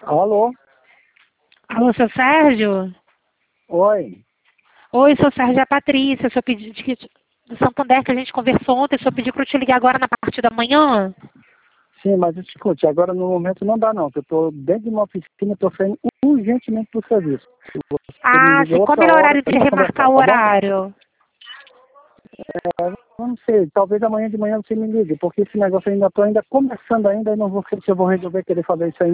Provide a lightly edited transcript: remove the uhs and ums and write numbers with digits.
Alô? Alô, seu Sérgio? Oi. Oi, seu Sérgio, é a Patrícia. O senhor pediu do Santander que a gente conversou ontem. O senhor pediu para eu te ligar agora na parte da manhã? Sim, mas escute, agora no momento não dá não, que eu estou dentro de uma oficina e estou saindo urgentemente do serviço. Se você me Ah, liga sim. Qual o outra melhor hora, horário a de gente remarcar conversar, o tá bom? horário? Não sei, talvez amanhã de manhã você me ligue, porque esse negócio eu ainda estou começando ainda e não vou sei se eu vou resolver querer fazer isso ainda.